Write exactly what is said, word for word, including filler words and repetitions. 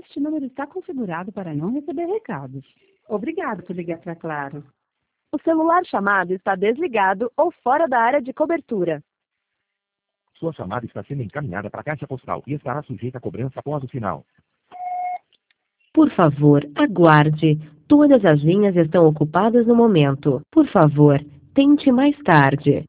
Este número está configurado para não receber recados. Obrigado por ligar para Claro. O celular chamado está desligado ou fora da área de cobertura. Sua chamada está sendo encaminhada para a caixa postal e estará sujeita a cobrança após o sinal. Por favor, aguarde. Todas as linhas estão ocupadas no momento. Por favor, tente mais tarde.